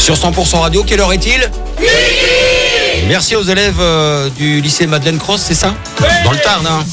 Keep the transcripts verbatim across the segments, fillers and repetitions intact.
Sur cent pour cent Radio, quelle heure est-il ? Midi. Merci aux élèves euh, du lycée Madeleine Cross, c'est ça ? Oui. Dans le Tarn, hein.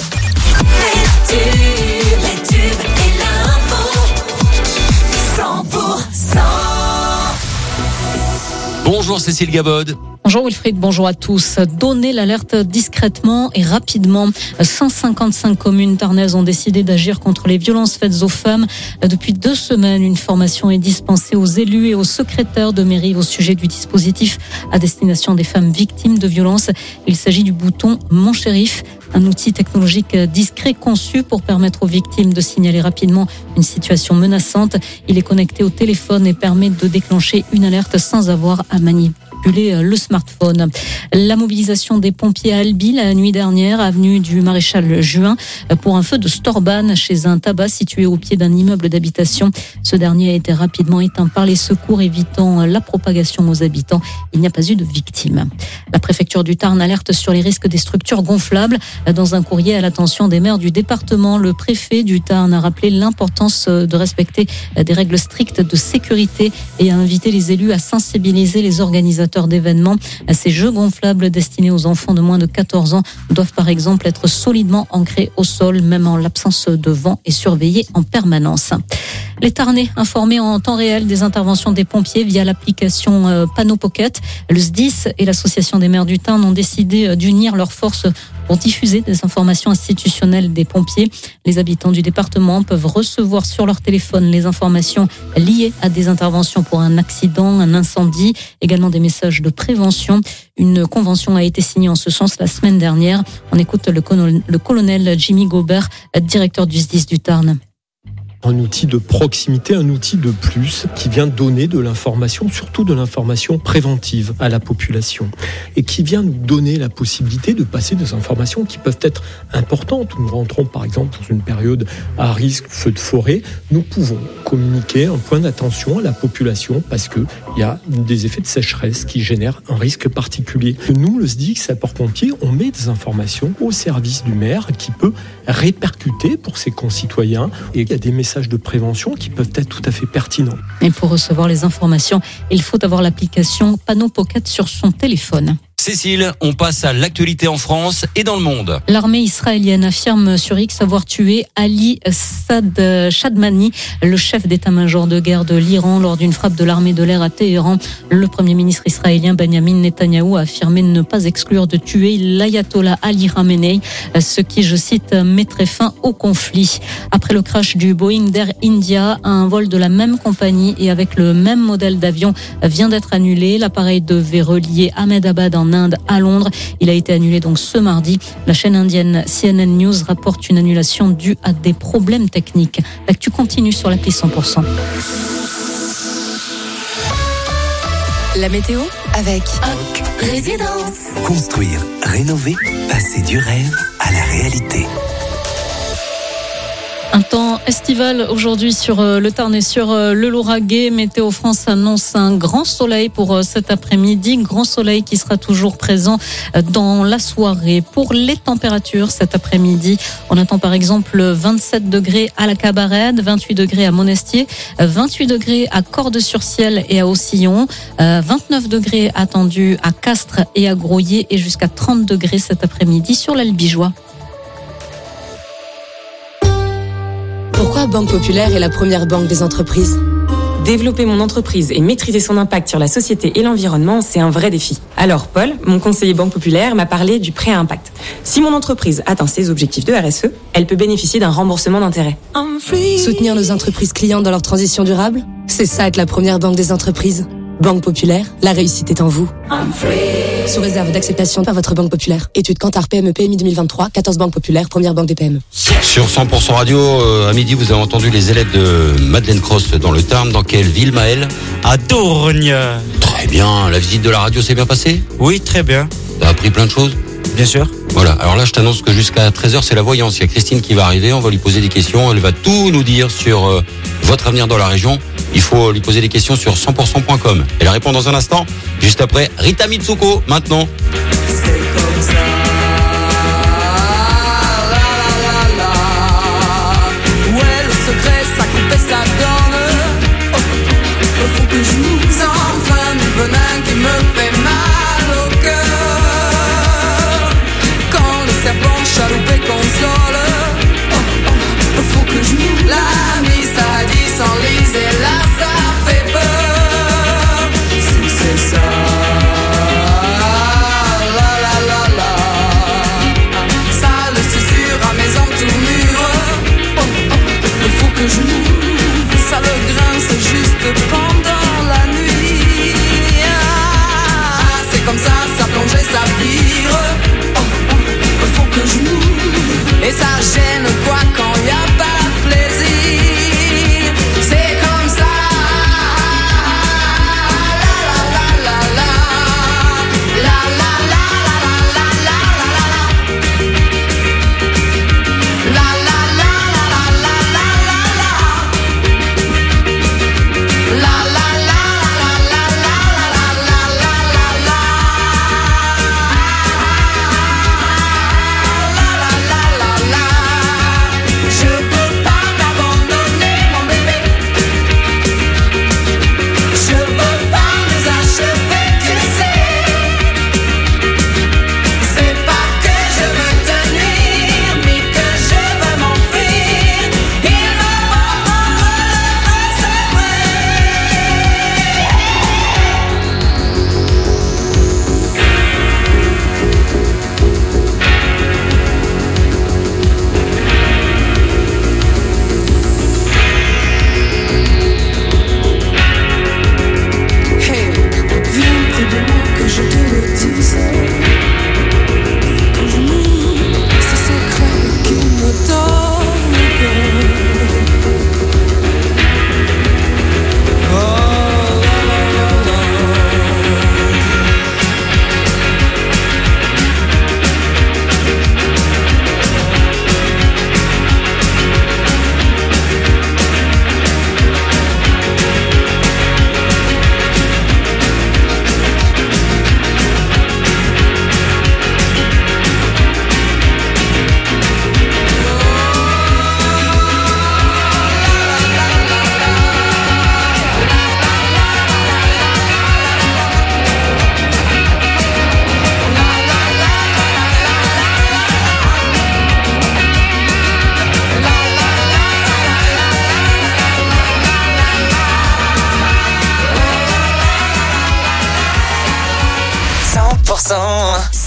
Bonjour Cécile Gabod. Bonjour Wilfried, bonjour à tous. Donnez l'alerte discrètement et rapidement. cent cinquante-cinq communes tarnaises ont décidé d'agir contre les violences faites aux femmes. Depuis deux semaines, une formation est dispensée aux élus et aux secrétaires de mairie au sujet du dispositif à destination des femmes victimes de violences. Il s'agit du bouton Mon Shérif, un outil technologique discret conçu pour permettre aux victimes de signaler rapidement une situation menaçante. Il est connecté au téléphone et permet de déclencher une alerte sans avoir à manipuler le smartphone. La mobilisation des pompiers à Albi la nuit dernière, avenue du Maréchal Juin, pour un feu de Storban chez un tabac situé au pied d'un immeuble d'habitation. Ce dernier a été rapidement éteint par les secours, évitant la propagation aux habitants. Il n'y a pas eu de victimes. La préfecture du Tarn alerte sur les risques des structures gonflables. Dans un courrier à l'attention des maires du département, le préfet du Tarn a rappelé l'importance de respecter des règles strictes de sécurité et a invité les élus à sensibiliser les organisateurs d'événements. Ces jeux gonflables destinés aux enfants de moins de quatorze ans doivent par exemple être solidement ancrés au sol, même en l'absence de vent, et surveillés en permanence. Les Tarnais informés en temps réel des interventions des pompiers via l'application Panneau Pocket. Le S D I S et l'Association des maires du Tarn ont décidé d'unir leurs forces pour diffuser des informations institutionnelles des pompiers. Les habitants du département peuvent recevoir sur leur téléphone les informations liées à des interventions pour un accident, un incendie, également des messages de prévention. Une convention a été signée en ce sens la semaine dernière. On écoute le colonel, le colonel Jimmy Gobert, directeur du S D I S du Tarn. Un outil de proximité, un outil de plus qui vient donner de l'information, surtout de l'information préventive à la population et qui vient nous donner la possibilité de passer des informations qui peuvent être importantes. Nous rentrons par exemple dans une période à risque feu de forêt. Nous pouvons communiquer un point d'attention à la population parce qu'il y a des effets de sécheresse qui génèrent un risque particulier. Nous, le S D I S, sapeurs-pompiers, on met des informations au service du maire qui peut répercuter pour ses concitoyens, et il y a des messages de prévention qui peuvent être tout à fait pertinents. Et pour recevoir les informations, il faut avoir l'application Panneau Pocket sur son téléphone. Cécile, on passe à l'actualité en France et dans le monde. L'armée israélienne affirme sur X avoir tué Ali Saad Shadmani, le chef d'état-major de guerre de l'Iran, lors d'une frappe de l'armée de l'air à Téhéran. Le premier ministre israélien Benjamin Netanyahou a affirmé ne pas exclure de tuer l'ayatollah Ali Khamenei, ce qui, je cite, mettrait fin au conflit. Après le crash du Boeing d'Air India, un vol de la même compagnie et avec le même modèle d'avion vient d'être annulé. L'appareil devait relier Ahmedabad en Inde à Londres. Il a été annulé donc ce mardi. La chaîne indienne C N N News rapporte une annulation due à des problèmes techniques. L'actu continue sur l'appli cent pour cent. La météo avec Oc Résidence. Construire, rénover, passer du rêve à la réalité. Un temps estival aujourd'hui sur le Tarn et sur le Lauragais. Météo France annonce un grand soleil pour cet après-midi. Grand soleil qui sera toujours présent dans la soirée. Pour les températures cet après-midi, on attend par exemple vingt-sept degrés à la Cabarède, vingt-huit degrés à Monestier, vingt-huit degrés à Cordes-sur-Ciel et à Aucillon, vingt-neuf degrés attendus à Castres et à Groyer et jusqu'à trente degrés cet après-midi sur l'Albigeois. Pourquoi Banque Populaire est la première banque des entreprises ? Développer mon entreprise et maîtriser son impact sur la société et l'environnement, c'est un vrai défi. Alors Paul, mon conseiller Banque Populaire, m'a parlé du prêt à impact. Si mon entreprise atteint ses objectifs de R S E, elle peut bénéficier d'un remboursement d'intérêt. Soutenir nos entreprises clients dans leur transition durable ? C'est ça être la première banque des entreprises. Banque Populaire, la réussite est en vous. Sous réserve d'acceptation par votre Banque Populaire. Étude Kantar P M E P M I deux mille vingt-trois, quatorze Banque Populaire, première banque des P M E. Sur cent pour cent Radio, euh, à midi, vous avez entendu les élèves de Madeleine Cross dans le Tarn. Dans quelle ville, Maël ? À Dorgne. Très bien. La visite de la radio s'est bien passée ? Oui, très bien. T'as appris plein de choses ? Bien sûr. Voilà. Alors là, je t'annonce que jusqu'à treize heures, c'est la voyance. Il y a Christine qui va arriver. On va lui poser des questions. Elle va tout nous dire sur euh, votre avenir dans la région. Il faut lui poser des questions sur cent pour cent point com. Elle répond dans un instant. Juste après, Rita Mitsuko, maintenant. C'est comme ça. La, la, la, la. Ouais, le secret, ça coupe et ça donne. Oh, oh, faut que je nous en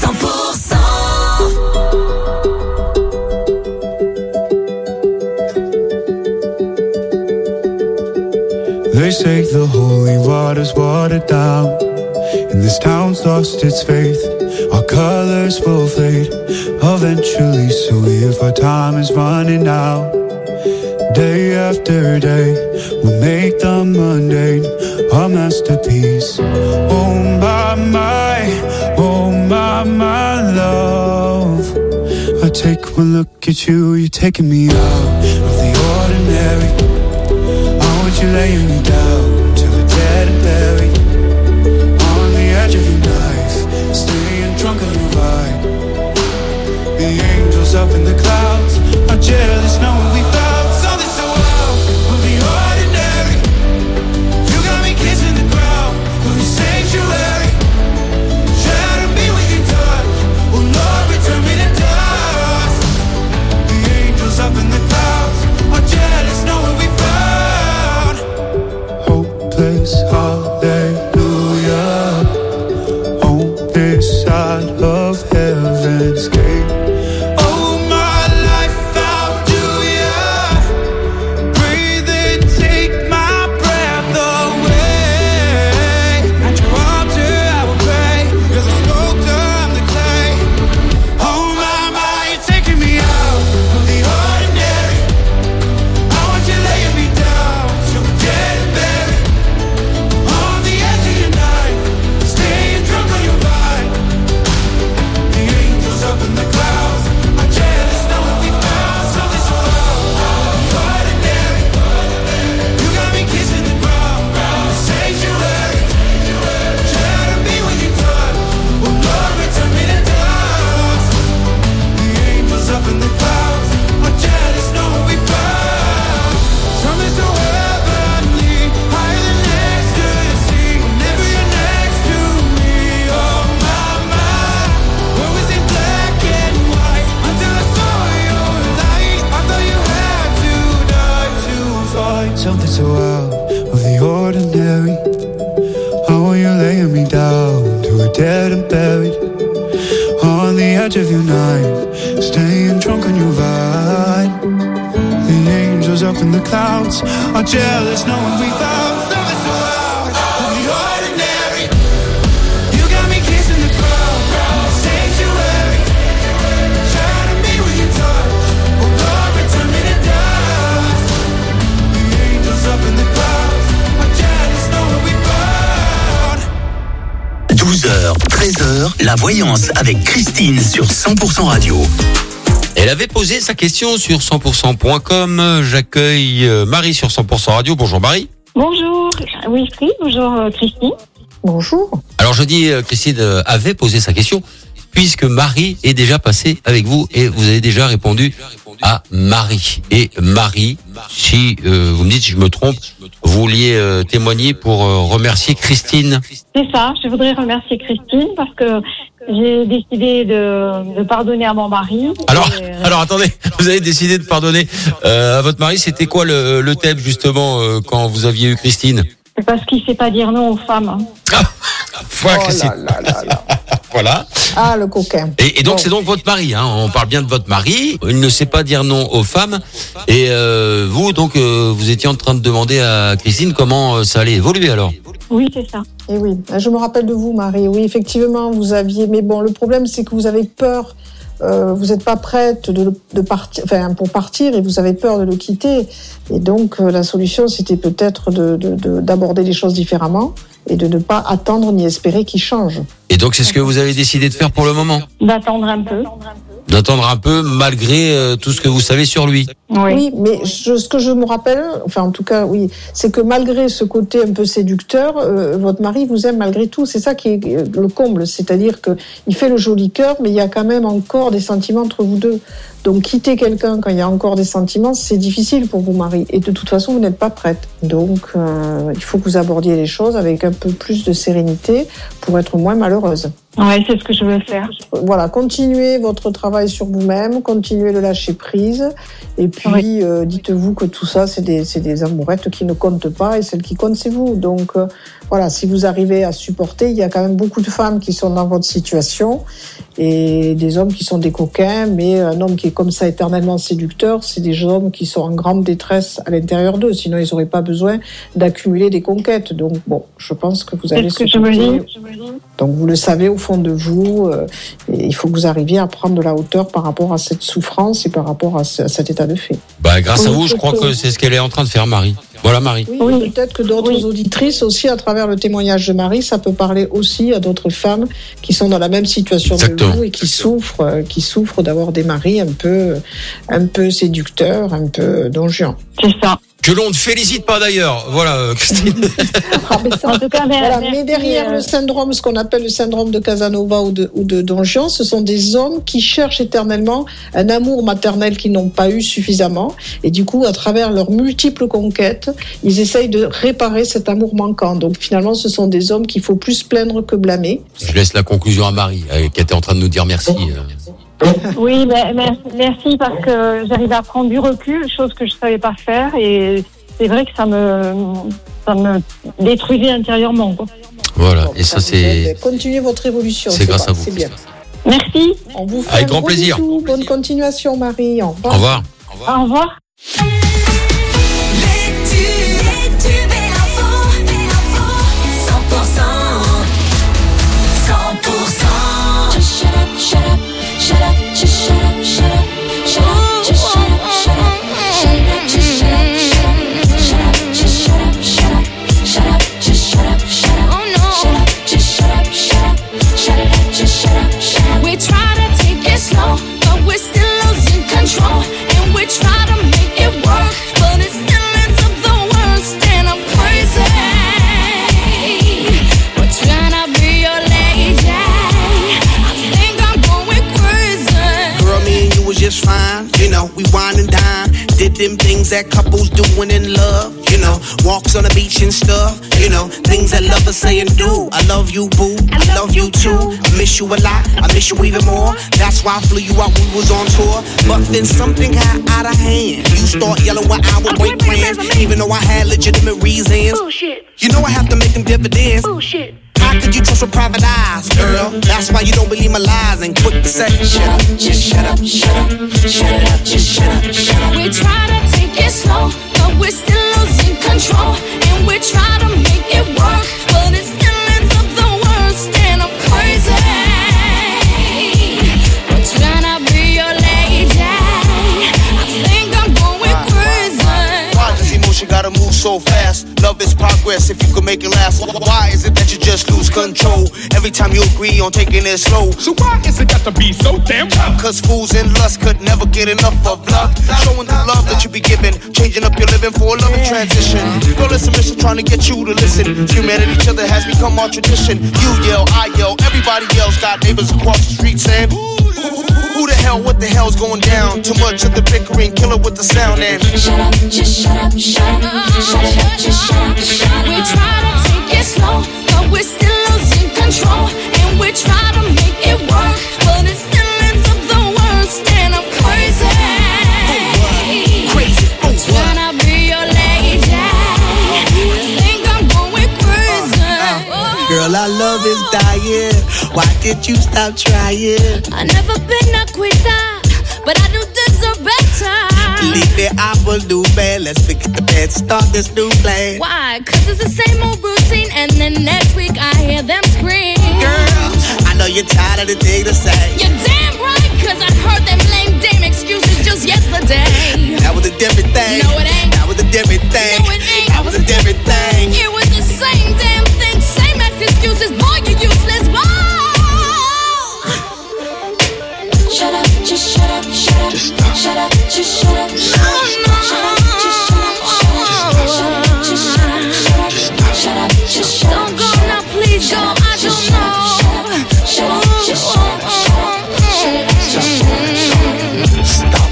cent pour cent. They say the holy water's watered down, and this town's lost its faith. Our colors will fade eventually, so if our time is running out, day after day, we'll make the mundane a masterpiece. Oh my, my, oh my, my love, I take one look at you, you're taking me out of the ordinary. I want you laying me down till we're dead and buried, on the edge of your knife, staying drunk on your vibe. The angels up in the clouds are jealous knowing we found something so out of the ordinary. You got me kissing the ground of the sanctuary. Shadow me with your touch, oh Lord, return me to dust. The angels up in the clouds are jealous knowing we found hopeless hallelujah on this side of heaven's gate. Something so out of the ordinary. How are you laying me down to a dead and buried, on the edge of your night, staying drunk on your vibe. The angels up in the clouds are jealous knowing we found something so out of the ordinary. You got me kissing the ground, the sanctuary. Shadow me with your touch, oh Lord, return me to dust. Up in the clouds, I'm jealous knowing we found. douze heures, treize heures, la voyance avec Christine sur cent pour cent Radio. Elle avait posé sa question sur cent pour cent point com. J'accueille Marie sur cent pour cent Radio. Bonjour Marie. Bonjour Wilfried, bonjour Christine. Bonjour. Alors je dis Christine avait posé sa question puisque Marie est déjà passée avec vous et vous avez déjà répondu à Marie. Et Marie, si euh, vous me dites si je me trompe, vous vouliez euh, témoigner pour euh, remercier Christine. C'est ça, je voudrais remercier Christine parce que j'ai décidé de, de pardonner à mon mari. Alors, et, euh... alors attendez, vous avez décidé de pardonner euh, à votre mari. C'était quoi le, le thème justement euh, quand vous aviez eu Christine? C'est parce qu'il ne sait pas dire non aux femmes. Ah, voilà, oh Christine. là là là là. Voilà. Ah, le coquin. Et, et donc, bon. C'est donc votre mari, hein. On parle bien de votre mari. Il ne sait pas dire non aux femmes. Et euh, vous, donc, euh, vous étiez en train de demander à Christine comment euh, ça allait évoluer alors. Oui, c'est ça. Et oui, je me rappelle de vous, Marie. Oui, effectivement, vous aviez... Mais bon, le problème, c'est que vous avez peur... Euh, vous n'êtes pas prête de, de partir, enfin pour partir et vous avez peur de le quitter. Et donc euh, la solution, c'était peut-être de, de, de, d'aborder les choses différemment et de ne pas attendre ni espérer qu'il change. Et donc c'est ce que vous avez décidé de faire pour le moment. D'attendre un peu. D'attendre un peu malgré euh, tout ce que vous savez sur lui. Oui, oui mais je, ce que je me rappelle, enfin en tout cas oui, c'est que malgré ce côté un peu séducteur, euh, votre mari vous aime malgré tout. C'est ça qui est le comble, c'est-à-dire que il fait le joli cœur, mais il y a quand même encore des sentiments entre vous deux. Donc quitter quelqu'un quand il y a encore des sentiments, c'est difficile pour vous, Marie. Et de toute façon, vous n'êtes pas prête. Donc euh, il faut que vous abordiez les choses avec un peu plus de sérénité pour être moins malheureuse. Ouais, c'est ce que je veux faire. Voilà, continuez votre travail sur vous-même, continuez le lâcher prise, et puis oui. euh, dites-vous que tout ça, c'est des, c'est des amourettes qui ne comptent pas, et celle qui compte, c'est vous. Donc euh, voilà, si vous arrivez à supporter, il y a quand même beaucoup de femmes qui sont dans votre situation, et des hommes qui sont des coquins, mais un homme qui est comme ça éternellement séducteur, c'est des hommes qui sont en grande détresse à l'intérieur d'eux, sinon ils n'auraient pas besoin d'accumuler des conquêtes. Donc bon, je pense que vous allez c'est ce que je me dis. Donc vous le savez au fond de vous, euh, et il faut que vous arriviez à prendre de la hauteur par rapport à cette souffrance et par rapport à, ce, à cet état de fait. Bah, grâce oui, à vous, je crois que c'est ce qu'elle est en train de faire, Marie. Voilà, Marie. Oui, oui. Peut-être que d'autres oui. auditrices aussi, à travers le témoignage de Marie, ça peut parler aussi à d'autres femmes qui sont dans la même situation Exactement. que vous et qui souffrent, euh, qui souffrent d'avoir des maris un peu, un peu séducteurs, un peu donjons. C'est ça. Que l'on ne félicite pas d'ailleurs. Voilà, Christine. ah, mais ça, en tout cas, voilà, mais derrière le syndrome, ce qu'on appelle le syndrome de Casanova ou de, ou de Don Juan, ce sont des hommes qui cherchent éternellement un amour maternel qu'ils n'ont pas eu suffisamment. Et du coup, à travers leurs multiples conquêtes, ils essayent de réparer cet amour manquant. Donc finalement, ce sont des hommes qu'il faut plus plaindre que blâmer. Je laisse la conclusion à Marie, qui était en train de nous dire merci. Oui, mais merci parce que j'arrive à prendre du recul, chose que je ne savais pas faire, et c'est vrai que ça me, ça me détruisait intérieurement, quoi. Voilà, bon, et ça, ça c'est... Continuez votre évolution. C'est, c'est grâce pas, à vous. C'est bien. Merci. On vous fait Avec grand plaisir. Bisou. Bonne continuation, Marie. Au revoir. Au revoir. Au revoir. Au revoir. Just fine, you know, we wine and dine. Did them things that couples doing in love, you know, walks on the beach and stuff, you know, things that lovers say and do. I love you, boo, I love you too. I miss you a lot, I miss you even more. That's why I flew you out when we was on tour. But then something got out of hand. You start yelling when I would break plans, even though I had legitimate reasons. Bullshit. You know I have to make them dividends. Bullshit. How could you trust with private eyes, girl? That's why you don't believe my lies and quick to say, shut up, just shut up, shut up, shut it up, just shut up, shut up. We try to take it slow, but we're still losing control. And we try to make it work, but it still ends up the worst. And I'm crazy. We're trying to be your lady. I think I'm going crazy. Why does emotion gotta move so fast? Love is progress if you can make it last. Why is it that you just lose control every time you agree on taking it slow? So why is it got to be so damn tough? Cause fools in lust could never get enough of love. Showing the love that you be giving, changing up your living for a loving transition. Girl, it's a mission trying to get you to listen. Screaming at each other has become our tradition. You yell, I yell, everybody yells. Got neighbors across the street saying, who the hell, what the hell's going down? Too much of the bickering, killer with the sound and shut up, just shut up, shut up, shut up, just shut up, shut up. We try to take it slow, but we're still losing control. And we try to make it work, but it still ends up the worst. And I'm crazy. Crazy, oh, trying to be your lady. I think I'm going crazy. uh, Girl, our love is dying. Why did you stop trying? I never been a quitter, but I do deserve better. Leave it, I will do bad. Let's forget the bad, start this new plan. Why? Cause it's the same old routine, and then next week I hear them scream. Girl, I know you're tired of the thing to say. You're damn right, cause I heard them lame dame excuses just yesterday. That was a different thing. No, it ain't. That was a different thing. No, it ain't. That was a different thing. It was the same damn thing, same ex excuses. Boy, you useless, boy. Shut up, just shut up, shut up, just stop. Shut up, just shut up, shut up, shut up, just shut up, shut up, just shut up, shut up, shut up, just shut up. Don't go now, please go. I don't know. Shut up, just shut up, shut up, shut up, just shut up, shut up. Stop.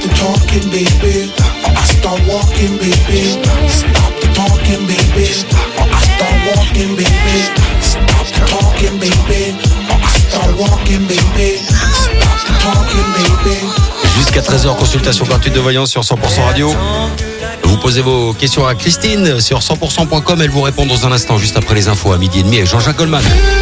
Stop the talking, baby, or I start walking, baby. Stop the talking, baby, or I start walking, baby. Stop the talking, baby. Jusqu'à treize heures, consultation gratuite de voyance sur cent pour cent Radio. Vous posez vos questions à Christine sur cent pour cent point com. Elle vous répond dans un instant, juste après les infos à midi et demi avec Jean-Jacques Goldman.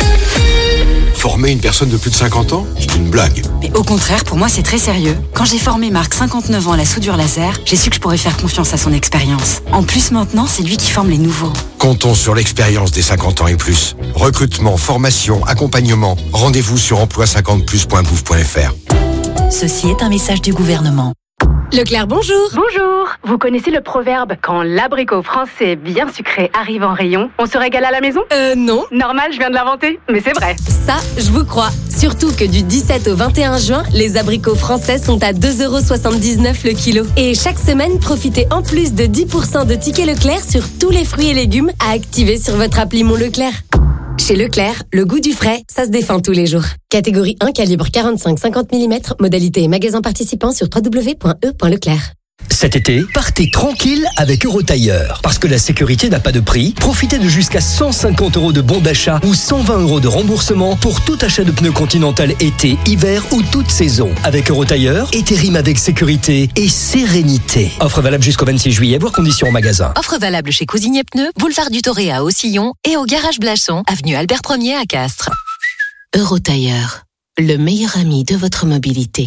Former une personne de plus de cinquante ans, c'est une blague. Mais au contraire, pour moi, c'est très sérieux. Quand j'ai formé Marc, cinquante-neuf ans, à la soudure laser, j'ai su que je pourrais faire confiance à son expérience. En plus, maintenant, c'est lui qui forme les nouveaux. Comptons sur l'expérience des cinquante ans et plus. Recrutement, formation, accompagnement. Rendez-vous sur emploi cinquante plus point gouv point f r. Ceci est un message du gouvernement. Leclerc, bonjour. Bonjour. Vous connaissez le proverbe « Quand l'abricot français bien sucré arrive en rayon, on se régale à la maison » Euh, non. Normal, je viens de l'inventer, mais c'est vrai. Ça, je vous crois. Surtout que du dix-sept au vingt et un juin, les abricots français sont à deux euros soixante-dix-neuf le kilo. Et chaque semaine, profitez en plus de dix pour cent de tickets Leclerc sur tous les fruits et légumes à activer sur votre appli Mon Leclerc. Chez Leclerc, le goût du frais, ça se défend tous les jours. Catégorie un, calibre quarante-cinq à cinquante millimètres, modalité et magasin participant sur w w w point e point leclerc. Cet été, partez tranquille avec Eurotailleur. Parce que la sécurité n'a pas de prix, profitez de jusqu'à cent cinquante euros de bons d'achat ou cent vingt euros de remboursement pour tout achat de pneus Continental été, hiver ou toute saison. Avec Eurotailleur, été rime avec sécurité et sérénité. Offre valable jusqu'au vingt-six juillet, voire conditions en magasin. Offre valable chez Cousinier Pneus, boulevard du Toré à Haussillon et au garage Blachon, avenue Albert Ier à Castres. Eurotailleur, le meilleur ami de votre mobilité.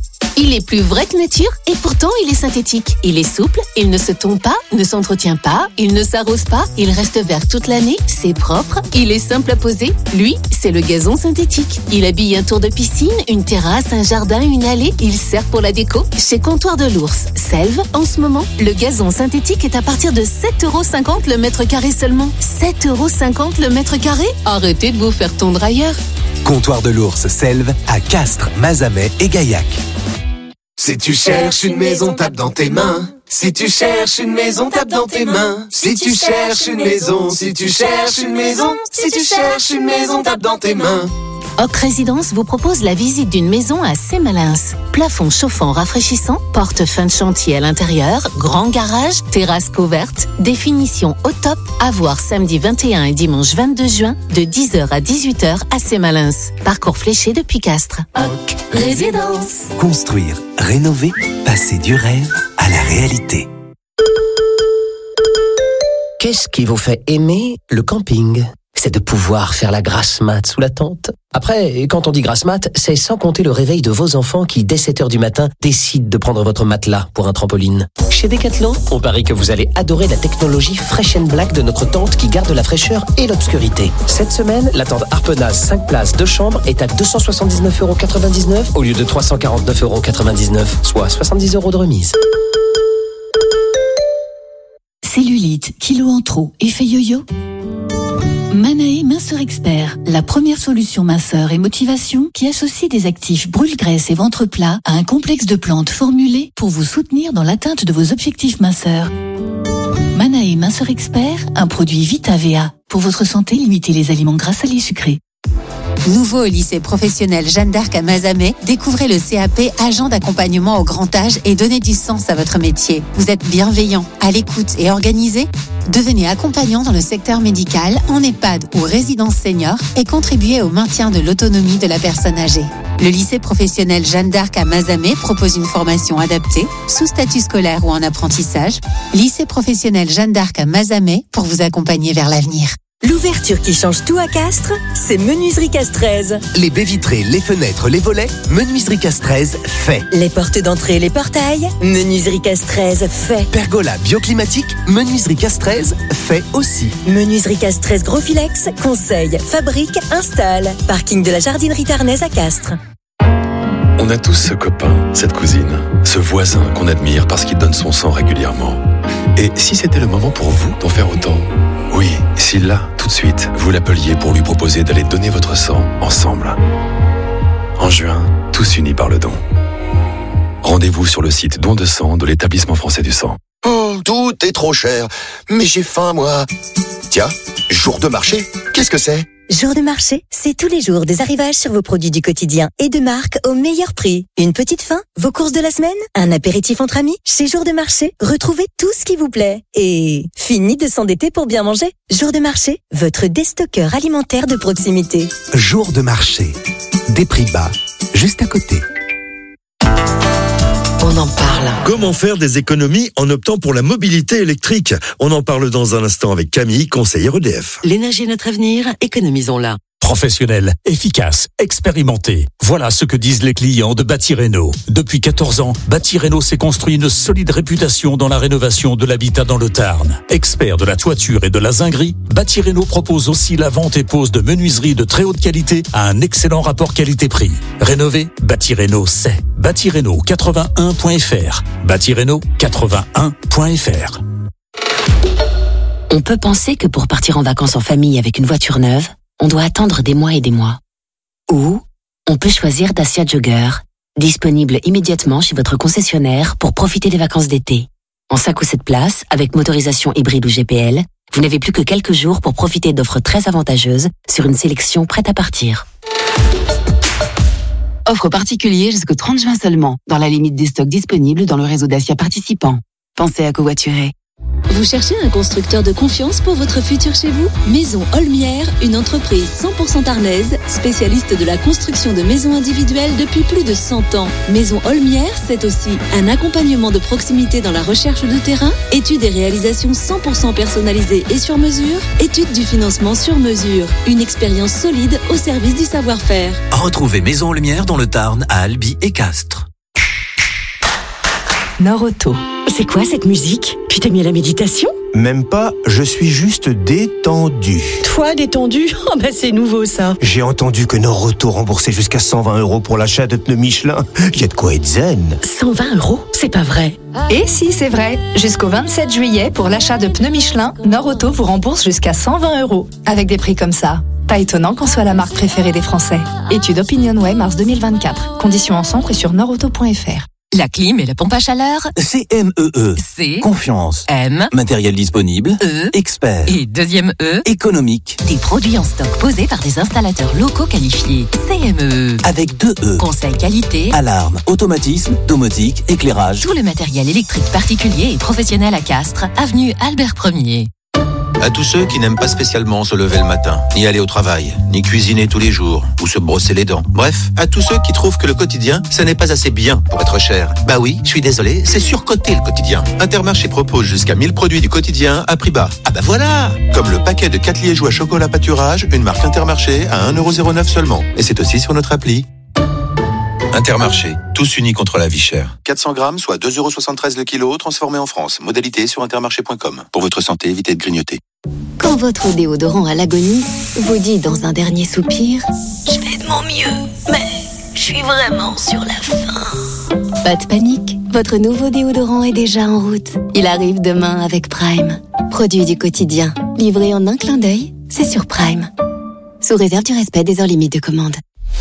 Il est plus vrai que nature et pourtant il est synthétique. Il est souple, il ne se tombe pas, ne s'entretient pas, il ne s'arrose pas, il reste vert toute l'année, c'est propre, il est simple à poser. Lui, c'est le gazon synthétique. Il habille un tour de piscine, une terrasse, un jardin, une allée. Il sert pour la déco. Chez Comptoir de l'Ours, Selve, en ce moment, le gazon synthétique est à partir de sept euros cinquante le mètre carré seulement. sept euros cinquante le mètre carré ? Arrêtez de vous faire tondre ailleurs. Comptoir de l'Ours, Selve, à Castres, Mazamet et Gaillac. Si tu cherches une maison, tape dans tes mains. Si tu cherches une maison, tape dans tes mains. Si tu cherches une maison, si tu cherches une maison, si tu cherches une maison, tape dans tes mains. Oc Résidence vous propose la visite d'une maison à Sémalins. Plafond chauffant rafraîchissant, porte fin de chantier à l'intérieur, grand garage, terrasse couverte, définition au top, à voir samedi vingt et un et dimanche vingt-deux juin de dix heures à dix-huit heures à Sémalins. Parcours fléché depuis Castres. Oc Résidence. Construire, rénover, passer du rêve à la réalité. Qu'est-ce qui vous fait aimer le camping ? C'est de pouvoir faire la grasse mat sous la tente. Après, quand on dit grasse mat, c'est sans compter le réveil de vos enfants qui, dès sept heures du matin, décident de prendre votre matelas pour un trampoline. Chez Decathlon, on parie que vous allez adorer la technologie Fresh and Black de notre tente qui garde la fraîcheur et l'obscurité. Cette semaine, la tente Harpenaz cinq places, deux chambres est à deux cent soixante-dix-neuf euros quatre-vingt-dix-neuf au lieu de trois cent quarante-neuf euros quatre-vingt-dix-neuf, soit soixante-dix euros de remise. Cellulite, kilo en trop, effet yo-yo ? Manae Minceur Expert, la première solution minceur et motivation qui associe des actifs brûle-graisse et ventre plat à un complexe de plantes formulées pour vous soutenir dans l'atteinte de vos objectifs minceurs. Manae Minceur Expert, un produit Vita V A. Pour votre santé, limitez les aliments gras, salés, sucrés. Nouveau au lycée professionnel Jeanne d'Arc à Mazamet, découvrez le C A P agent d'accompagnement au grand âge et donnez du sens à votre métier. Vous êtes bienveillant, à l'écoute et organisé ? Devenez accompagnant dans le secteur médical, en EHPAD ou résidence senior et contribuez au maintien de l'autonomie de la personne âgée. Le lycée professionnel Jeanne d'Arc à Mazamet propose une formation adaptée, sous statut scolaire ou en apprentissage. Lycée professionnel Jeanne d'Arc à Mazamet pour vous accompagner vers l'avenir. L'ouverture qui change tout à Castres, c'est Menuiserie Castrez. Les baies vitrées, les fenêtres, les volets, Menuiserie Castrez fait. Les portes d'entrée et les portails, Menuiserie Castrez fait. Pergola bioclimatique, Menuiserie Castrez fait aussi. Menuiserie Castrez Grosfilex, conseil, fabrique, installe. Parking de la jardinerie Tarnaise à Castres. On a tous ce copain, cette cousine, ce voisin qu'on admire parce qu'il donne son sang régulièrement. Et si c'était le moment pour vous d'en faire autant ? Oui, si là, tout de suite, vous l'appeliez pour lui proposer d'aller donner votre sang ensemble. En juin, tous unis par le don. Rendez-vous sur le site don de sang de l'établissement français du sang. Oh, tout est trop cher. Mais j'ai faim, moi. Tiens, jour de marché, qu'est-ce que c'est ? Jour de marché, c'est tous les jours des arrivages sur vos produits du quotidien et de marque au meilleur prix. Une petite faim, vos courses de la semaine, un apéritif entre amis. Chez Jour de marché, retrouvez tout ce qui vous plaît. Et fini de s'endetter pour bien manger. Jour de marché, votre déstockeur alimentaire de proximité. Jour de marché. Des prix bas, juste à côté. On en parle. Comment faire des économies en optant pour la mobilité électrique? On en parle dans un instant avec Camille, conseillère E D F. L'énergie est notre avenir, économisons-la. Professionnel, efficace, expérimenté. Voilà ce que disent les clients de Bâti Réno. Depuis quatorze ans, Bâti Réno s'est construit une solide réputation dans la rénovation de l'habitat dans le Tarn. Expert de la toiture et de la zinguerie, Bâti Réno propose aussi la vente et pose de menuiseries de très haute qualité à un excellent rapport qualité-prix. Rénover, Bâti Réno, c'est bâti réno quatre-vingt-un point f r. bâti réno quatre-vingt-un point f r. On peut penser que pour partir en vacances en famille avec une voiture neuve, on doit attendre des mois et des mois. Ou on peut choisir Dacia Jogger, disponible immédiatement chez votre concessionnaire pour profiter des vacances d'été. En cinq ou sept places, avec motorisation hybride ou G P L, vous n'avez plus que quelques jours pour profiter d'offres très avantageuses sur une sélection prête à partir. Offre particulière jusqu'au trente juin seulement, dans la limite des stocks disponibles dans le réseau Dacia participant. Pensez à covoiturer. Vous cherchez un constructeur de confiance pour votre futur chez vous? Maison Olmière, une entreprise cent pour cent tarnaise, spécialiste de la construction de maisons individuelles depuis plus de cent ans. Maison Olmière, c'est aussi un accompagnement de proximité dans la recherche de terrain, études et réalisations cent pour cent personnalisées et sur mesure, études du financement sur mesure, une expérience solide au service du savoir-faire. Retrouvez Maison Olmière dans le Tarn à Albi et Castres. Nord-Auto. C'est quoi cette musique? Tu t'es mis à la méditation? Même pas, je suis juste détendu. Toi, détendu? Oh bah c'est nouveau ça. J'ai entendu que Nord-Auto remboursait jusqu'à cent vingt euros pour l'achat de pneus Michelin. Y a de quoi être zen. cent vingt euros? C'est pas vrai. Et si, c'est vrai. Jusqu'au vingt-sept juillet, pour l'achat de pneus Michelin, Nord-Auto vous rembourse jusqu'à cent vingt euros. Avec des prix comme ça. Pas étonnant qu'on soit la marque préférée des Français. Étude OpinionWay mars deux mille vingt-quatre. Conditions en centre et sur nordauto point f r. La clim et la pompe à chaleur. C M E E. C. Confiance. M. Matériel disponible. E. Expert. Et deuxième E. Économique. Des produits en stock posés par des installateurs locaux qualifiés. C M E E. Avec deux E. Conseil qualité. Alarme, automatisme, domotique, éclairage. Tout le matériel électrique particulier et professionnel à Castres, avenue Albert Ier. À tous ceux qui n'aiment pas spécialement se lever le matin, ni aller au travail, ni cuisiner tous les jours, ou se brosser les dents. Bref, à tous ceux qui trouvent que le quotidien, ça n'est pas assez bien pour être cher. Bah oui, je suis désolé, c'est surcoté le quotidien. Intermarché propose jusqu'à mille produits du quotidien à prix bas. Ah bah voilà! Comme le paquet de quatre liégeois chocolat pâturage, une marque Intermarché à un euro zéro neuf seulement. Et c'est aussi sur notre appli. Intermarché, tous unis contre la vie chère. quatre cents grammes, soit deux euros soixante-treize le kilo, transformé en France. Modalité sur intermarché point com. Pour votre santé, évitez de grignoter. Quand votre déodorant à l'agonie vous dit dans un dernier soupir « Je fais de mon mieux, mais je suis vraiment sur la fin ». Pas de panique, votre nouveau déodorant est déjà en route. Il arrive demain avec Prime. Produit du quotidien, livré en un clin d'œil, c'est sur Prime. Sous réserve du respect des heures limites de commande.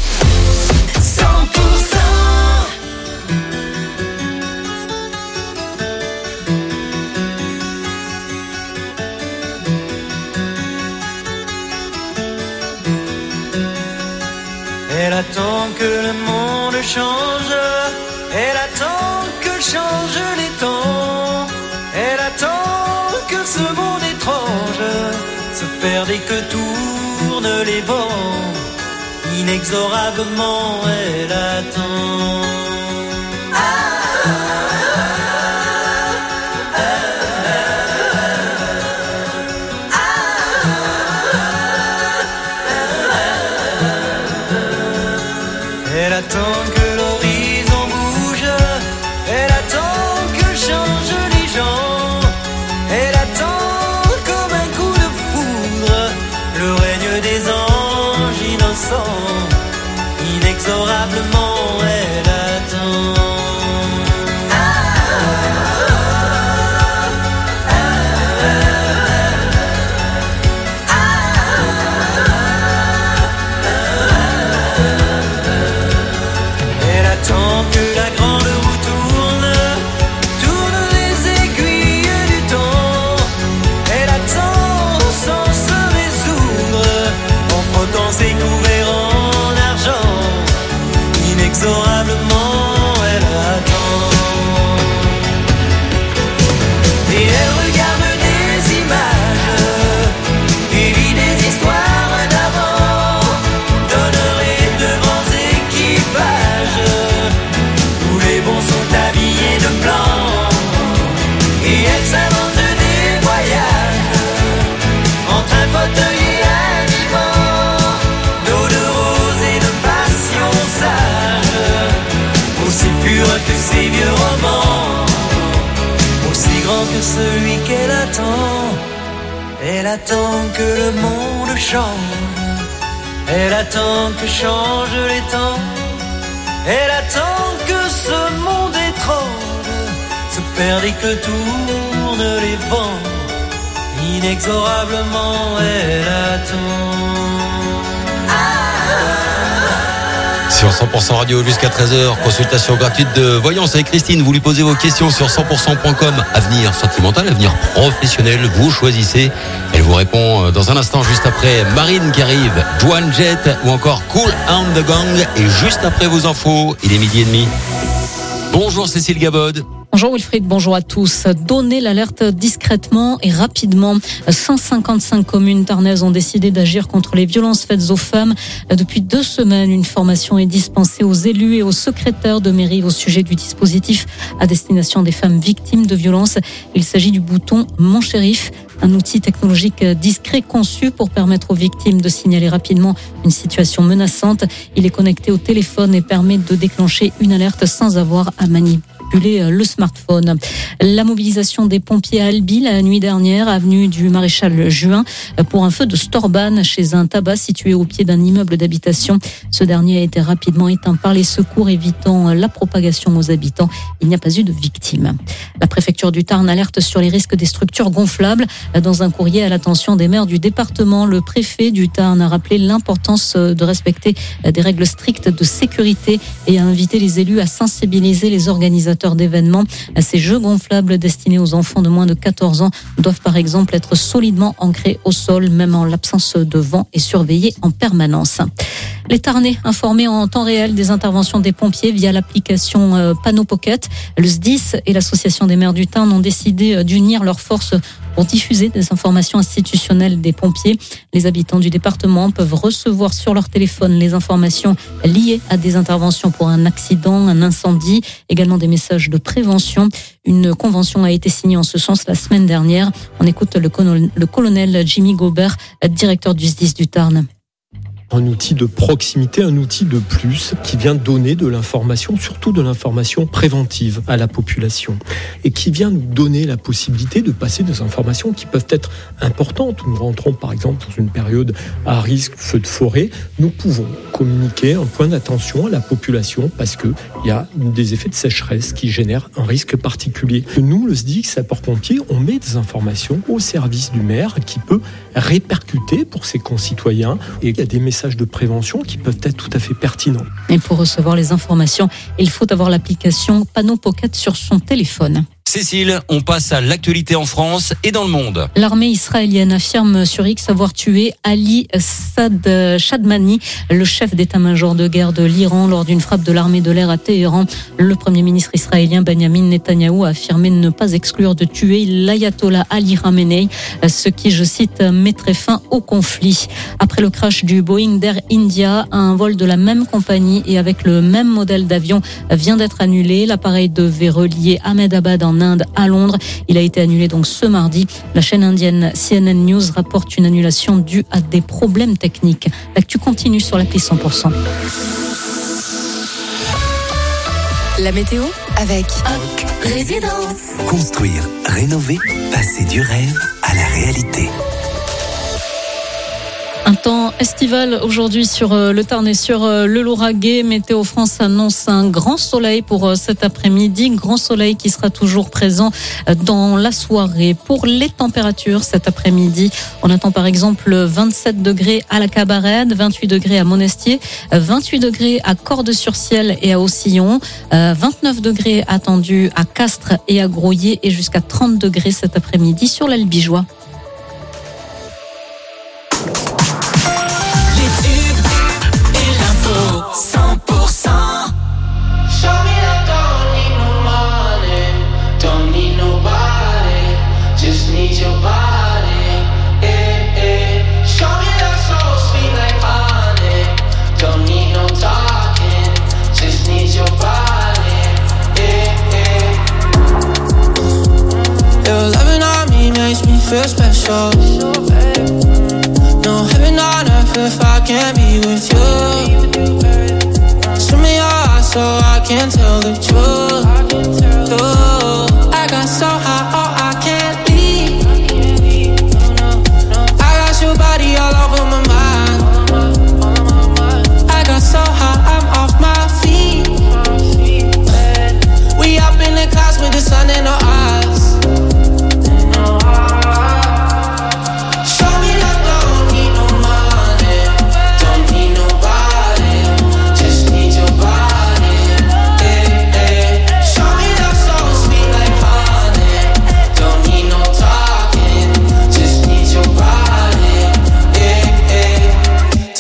Elle attend que le monde change, elle attend que changent les temps, elle attend que ce monde étrange se perde et que tournent les vents, inexorablement elle attend. Elle attend que l'horizon bouge, elle attend que changent les gens, elle attend comme un coup de foudre, le règne des anges innocents, inexorablement elle attend. elle attend, elle attend que le monde change, elle attend que changent les temps, elle attend que ce monde étrange se perde et que tournent les vents, inexorablement elle attend. Sur cent pour cent Radio jusqu'à treize heures, consultation gratuite de voyance avec Christine. Vous lui posez vos questions sur cent pour cent point com. Avenir sentimental, avenir professionnel, vous choisissez. Elle vous répond dans un instant, juste après Marine qui arrive, Joan Jett ou encore Cool and the Gang. Et juste après vos infos, il est midi et demi. Bonjour Cécile Gabod. Bonjour Wilfried, bonjour à tous. Donner l'alerte discrètement et rapidement. cent cinquante-cinq communes tarnaises ont décidé d'agir contre les violences faites aux femmes. Depuis deux semaines, une formation est dispensée aux élus et aux secrétaires de mairie au sujet du dispositif à destination des femmes victimes de violences. Il s'agit du bouton Mon Shérif, un outil technologique discret conçu pour permettre aux victimes de signaler rapidement une situation menaçante. Il est connecté au téléphone et permet de déclencher une alerte sans avoir à manipuler le smartphone. La mobilisation des pompiers à Albi la nuit dernière, avenue du Maréchal Juin, pour un feu de Storban chez un tabac situé au pied d'un immeuble d'habitation. Ce dernier a été rapidement éteint par les secours, évitant la propagation aux habitants. Il n'y a pas eu de victimes. La préfecture du Tarn alerte sur les risques des structures gonflables. Dans un courrier à l'attention des maires du département, le préfet du Tarn a rappelé l'importance de respecter des règles strictes de sécurité et a invité les élus à sensibiliser les organisateurs d'événements. Ces jeux gonflables destinés aux enfants de moins de quatorze ans doivent par exemple être solidement ancrés au sol, même en l'absence de vent, et surveillés en permanence. Les Tarnais informés en temps réel des interventions des pompiers via l'application euh, Panneau Pocket. Le S D I S et l'Association des maires du Tarn ont décidé d'unir leurs forces pour diffuser des informations institutionnelles des pompiers. Les habitants du département peuvent recevoir sur leur téléphone les informations liées à des interventions pour un accident, un incendie, également des messages de prévention. Une convention a été signée en ce sens la semaine dernière. On écoute le colonel, le colonel Jimmy Gobert, directeur du S D I S du Tarn. Un outil de proximité, un outil de plus qui vient donner de l'information, surtout de l'information préventive à la population et qui vient nous donner la possibilité de passer des informations qui peuvent être importantes. Nous rentrons par exemple dans une période à risque, feu de forêt. Nous pouvons communiquer un point d'attention à la population parce qu'il y a des effets de sécheresse qui génèrent un risque particulier. Nous, le S D I S, sapeurs-pompiers, on met des informations au service du maire qui peut répercuter pour ses concitoyens, et il y a des messages de prévention qui peuvent être tout à fait pertinents. Et pour recevoir les informations, il faut avoir l'application Panneau Pocket sur son téléphone. Cécile, on passe à l'actualité en France et dans le monde. L'armée israélienne affirme sur X avoir tué Ali Sad Shadmani, le chef d'état-major de guerre de l'Iran, lors d'une frappe de l'armée de l'air à Téhéran. Le premier ministre israélien Benjamin Netanyahou a affirmé ne pas exclure de tuer l'ayatollah Ali Khamenei, ce qui, je cite, mettrait fin au conflit. Après le crash du Boeing d'Air India, un vol de la même compagnie et avec le même modèle d'avion vient d'être annulé. L'appareil devait relier Ahmedabad en Inde à Londres. Il a été annulé donc ce mardi. La chaîne indienne C N N News rapporte une annulation due à des problèmes techniques. L'actu continue sur l'appli cent pour cent. La météo avec Oc Résidence. Construire, rénover, passer du rêve à la réalité. Un temps estival aujourd'hui sur le Tarn et sur le Lauragais. Météo France annonce un grand soleil pour cet après-midi. Grand soleil qui sera toujours présent dans la soirée. Pour les températures cet après-midi, on attend par exemple vingt-sept degrés à la Cabarède, vingt-huit degrés à Monestier, vingt-huit degrés à Cordes-sur-Ciel et à Aucillon, vingt-neuf degrés attendus à Castres et à Groyer et jusqu'à trente degrés cet après-midi sur l'Albigeois. cent pour cent. Show me that don't need no money, don't need nobody, just need your body. Eh, eh. Show me that soul sweet like honey, don't need no talking, just need your body. Eh, eh. Your loving on me makes me feel special. No heaven on earth if I can't be with you. Swim me your eyes so I can tell the truth. Ooh, I got so high, oh I can't leave.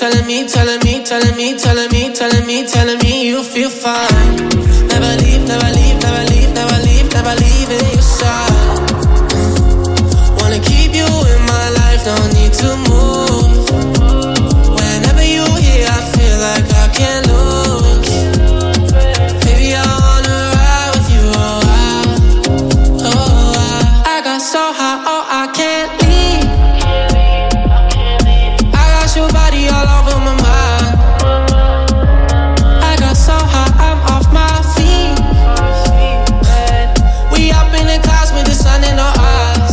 telling me, telling me, telling me, telling me, telling me, telling me you feel fine. Never leave, never leave, never leave, never leave, never leave in your side. Wanna keep you in my life, don't need to move. Whenever you here, I feel like I can't lose. Baby, I wanna ride with you, oh I, oh I. I got so high, oh I can't leave. I got your body all over my mind. I got so high, I'm off my feet. We up in the clouds with the sun in our eyes.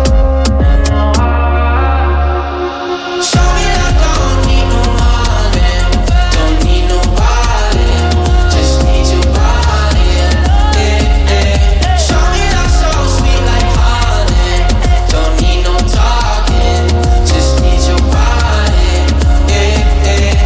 Show me I don't need no money, don't need nobody, just need your body, yeah, yeah. Show me that so sweet like honey, don't need no talking, just need your body, yeah, yeah.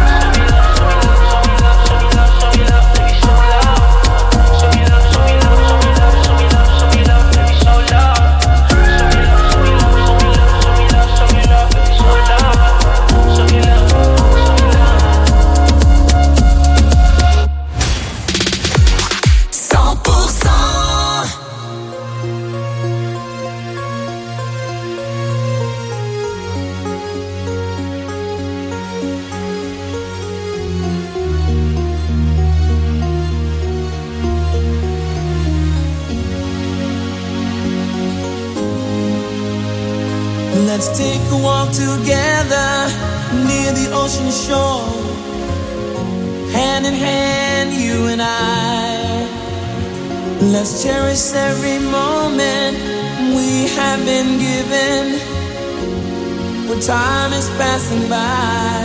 cent pour cent. Let's take a walk together near the ocean shore. Hand in hand, you and I. Let's cherish every moment we have been given, for time is passing by.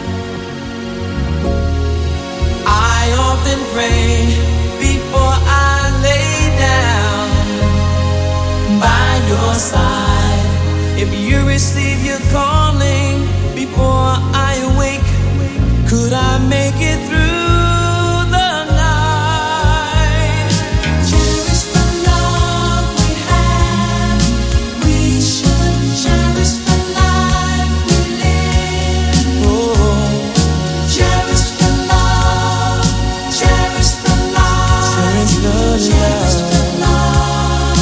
I often pray before I lay down by your side. If you receive your calling before I awake, could I make it through the night? Cherish the love we have. We should cherish the life we live. Oh, cherish the love, cherish the life, cherish the love. Cherish the love.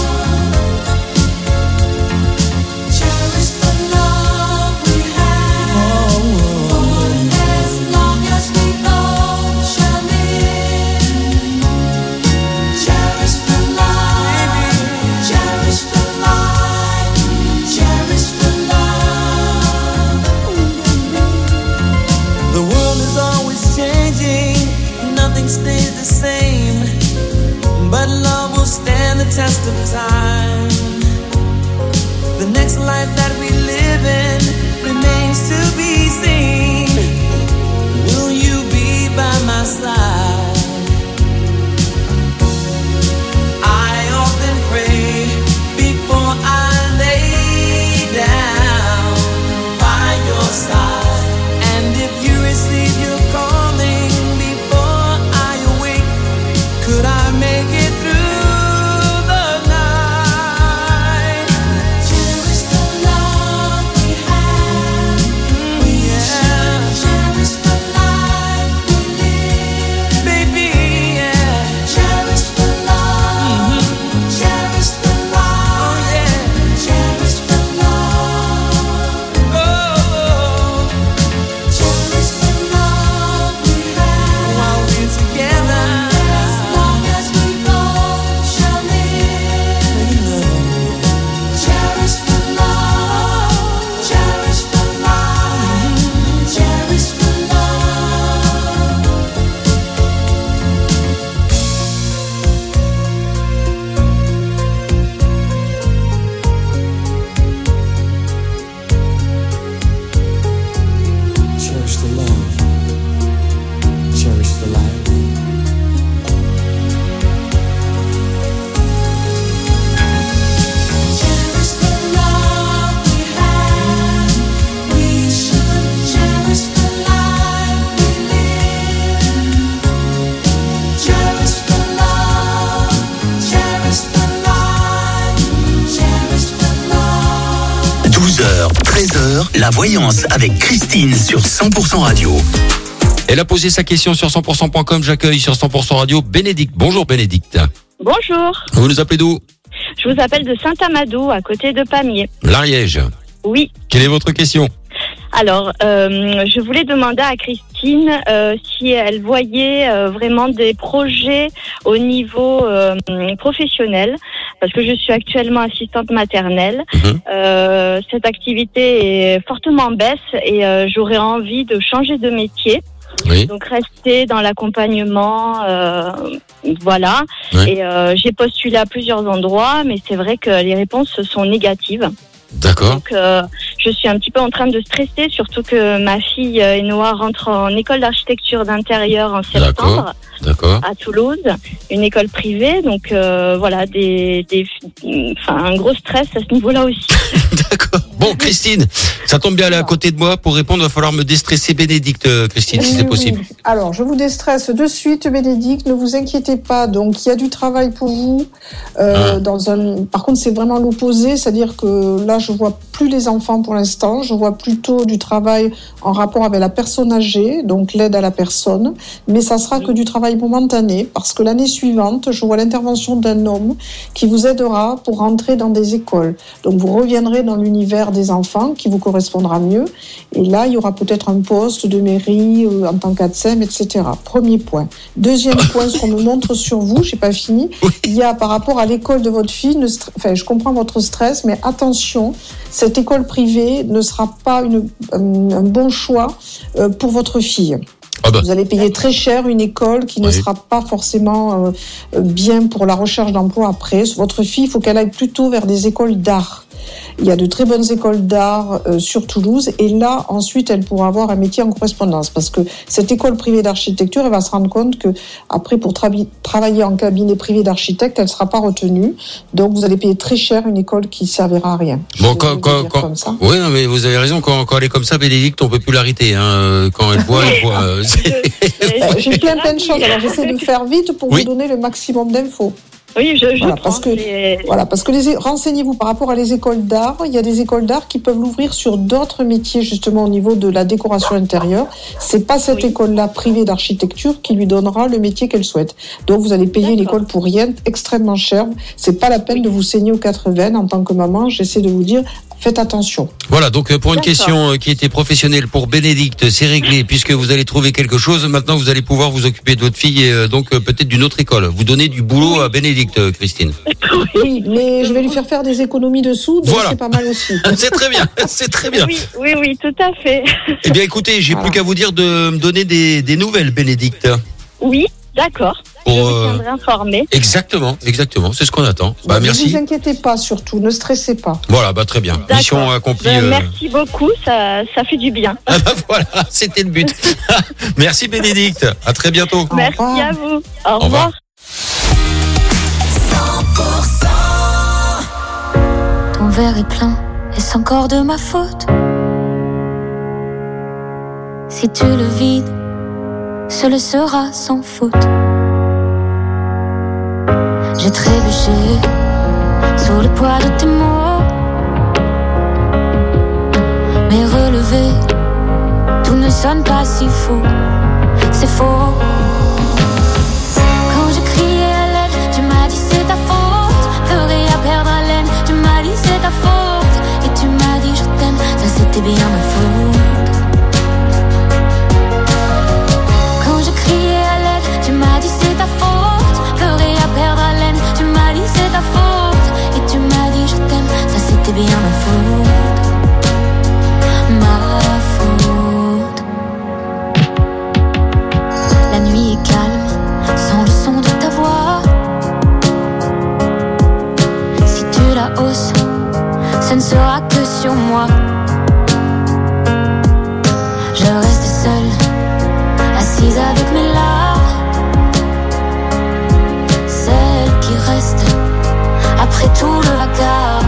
Cherish the love we have. For as long as we both shall live. Cherish the life. Cherish the life. Cherish the love. The world is always changing. Nothing stays the same. But love will stand the test of time. The next life that we live in remains to be seen. Will you be by my side? I often pray before I lay down by your side. And if you receive your calling before I awake, could I make it through the night? douze heures, treize heures, la voyance avec Christine sur cent pour cent radio. Elle a posé sa question sur cent pour cent point com. J'accueille sur cent pour cent radio Bénédicte. Bonjour Bénédicte. Bonjour. Vous nous appelez d'où? Je vous appelle de Saint-Amadou, à côté de Pamiers. L'Ariège. Oui. Quelle est votre question? Alors, euh, je voulais demander à Christine euh, si elle voyait euh, vraiment des projets au niveau euh, professionnel, parce que je suis actuellement assistante maternelle. Mmh. Euh, cette activité est fortement en baisse et euh, j'aurais envie de changer de métier. Oui. Donc rester dans l'accompagnement, euh, voilà. Oui. Et euh, j'ai postulé à plusieurs endroits, mais c'est vrai que les réponses sont négatives. D'accord. Donc euh, je suis un petit peu en train de stresser, surtout que ma fille euh, Noah rentre en école d'architecture d'intérieur en septembre. D'accord. À Toulouse, une école privée. Donc euh, voilà, des, des, enfin un gros stress à ce niveau-là aussi. D'accord. Bon, Christine, ça tombe bien, elle est à côté de moi. Pour répondre, il va falloir me déstresser Bénédicte, Christine, oui, si c'est possible. Oui. Alors, je vous déstresse de suite, Bénédicte. Ne vous inquiétez pas. Donc, il y a du travail pour vous. Euh, ah. dans un... Par contre, c'est vraiment l'opposé. C'est-à-dire que là, je vois plus les enfants pour l'instant. Je vois plutôt du travail en rapport avec la personne âgée, donc l'aide à la personne. Mais ça sera que du travail momentané, parce que l'année suivante, je vois l'intervention d'un homme qui vous aidera pour rentrer dans des écoles. Donc, vous reviendrez dans l'univers des enfants qui vous correspondra mieux. Et là, il y aura peut-être un poste de mairie euh, en tant qu'A D S E M, et cetera. Premier point. Deuxième point, ce qu'on me montre sur vous, j'ai pas fini, il y a par rapport à l'école de votre fille, ne st- enfin, je comprends votre stress, mais attention, cette école privée ne sera pas une, un, un bon choix euh, pour votre fille. Ah bah. Vous allez payer très cher une école qui ne oui. sera pas forcément euh, bien pour la recherche d'emploi après. Votre fille, il faut qu'elle aille plutôt vers des écoles d'art. Il y a de très bonnes écoles d'art euh, sur Toulouse et là, ensuite, elle pourra avoir un métier en correspondance parce que cette école privée d'architecture, elle va se rendre compte que après, pour tra- travailler en cabinet privé d'architecte, elle ne sera pas retenue. Donc, vous allez payer très cher une école qui ne servira à rien. Bon, quand, quand, quand, comme ça. Oui, non, mais vous avez raison. Quand, quand elle est comme ça, Bénédicte, on ne peut plus l'arrêter. Hein. Quand elle voit, elle voit. Euh, J'ai plein, plein de choses. Alors, j'essaie de faire vite pour oui. vous donner le maximum d'infos. Oui, je, je voilà, prends, parce que mais... voilà, parce que les renseignez-vous par rapport à les écoles d'art. Il y a des écoles d'art qui peuvent l'ouvrir sur d'autres métiers justement au niveau de la décoration intérieure. C'est pas cette oui. école-là privée d'architecture qui lui donnera le métier qu'elle souhaite. Donc vous allez payer D'accord. l'école pour rien, extrêmement cher. C'est pas la peine oui. de vous saigner aux quatre veines en tant que maman. J'essaie de vous dire. Faites attention. Voilà, donc pour une D'accord. question qui était professionnelle pour Bénédicte, c'est réglé puisque vous allez trouver quelque chose. Maintenant, vous allez pouvoir vous occuper de votre fille et donc peut-être d'une autre école. Vous donnez du boulot oui. à Bénédicte, Christine. Oui, mais je vais lui faire faire des économies dessous, donc voilà. c'est pas mal aussi. C'est très bien, c'est très bien. Oui, oui, oui, tout à fait. Eh bien, écoutez, j'ai voilà. plus qu'à vous dire de me donner des, des nouvelles, Bénédicte. Oui, d'accord. Pour, je vous tiendrai informé. Exactement, exactement, c'est ce qu'on attend. Bah, ne merci. Ne vous inquiétez pas surtout, ne stressez pas. Voilà, bah très bien. D'accord. Mission accomplie. Ben, euh... Merci beaucoup, ça, ça fait du bien. Ah bah voilà, c'était le but. Merci Bénédicte, à très bientôt. Merci à vous. Au, Au revoir. Ton verre est plein, est-ce encore de ma faute? Si tu le vides, ce le sera sans faute. J'ai trébuché sous le poids de tes mots, mais relevé, tout ne sonne pas si faux. C'est faux. Quand je criais à l'aide, tu m'as dit c'est ta faute. Pleurer à perdre haleine, tu m'as dit c'est ta faute. Et tu m'as dit je t'aime, ça c'était bien ma faute. Quand je criais à l'aide, tu m'as dit c'est ta faute. Pleurer à perdre haleine, tu m'as dit c'est ta faute. Et tu m'as dit je t'aime, ça c'était bien ma faute. Ma faute. La nuit est calme, sans le son de ta voix. Si tu la hausses, ce ne sera que sur moi. Je reste seule, assise avec mes larmes. Celle qui reste après tout le vacarme.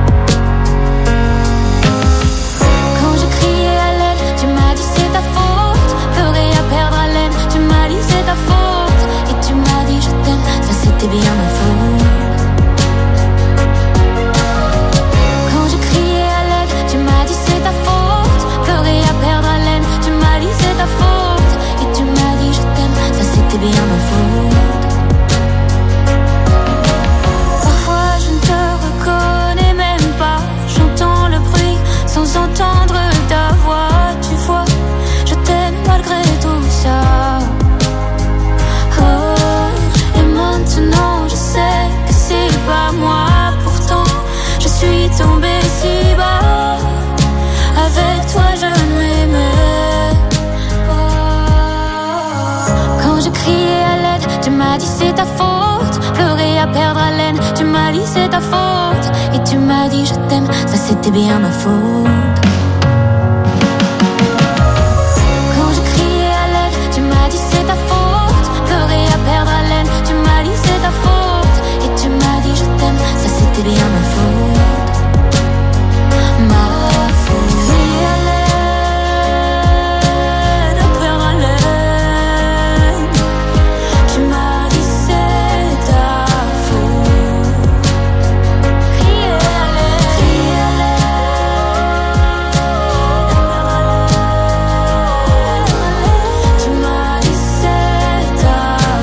Quand je criais à l'aide, tu m'as dit c'est ta faute. Pleurer à perdre haleine, tu m'as dit c'est ta faute. Et tu m'as dit je t'aime, ça c'était bien ma faute. Quand je criais à l'aide, m'as dit c'est ta faute. Et tu m'as dit je t'aime, ça c'était bien ma faute. Quand je criais à l'aide, tu m'as dit c'est ta faute. Pleurer à perdre haleine, tu m'as dit c'est ta faute. Et tu m'as dit je t'aime, ça c'était bien ma faute. Ma faute. Crier à l'aide, à perdre haleine, tu m'as dit c'est ta faute. Crier à l'aide, crier à l'aide, tu m'as dit c'est ta